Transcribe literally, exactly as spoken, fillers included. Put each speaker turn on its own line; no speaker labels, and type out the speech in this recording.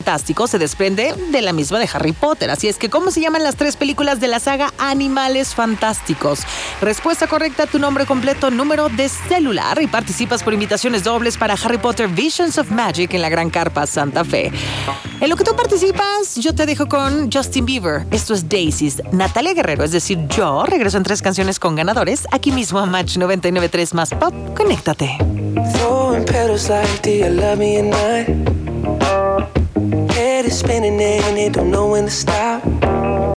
Fantástico se desprende de la misma de Harry Potter. Así es que, ¿cómo se llaman las tres películas de la saga Animales Fantásticos? Respuesta correcta, tu nombre completo, número de celular y participas por invitaciones dobles para Harry Potter Visions of Magic en la Gran Carpa Santa Fe. En lo que tú participas, yo te dejo con Justin Bieber. Esto es Daisies. Natalia Guerrero, es decir, yo, regreso en tres canciones con ganadores, aquí mismo a Match noventa y nueve punto tres más Pop. Conéctate.
Throwing petals like, do you love me at night? Head is spinning and you don't know when to stop.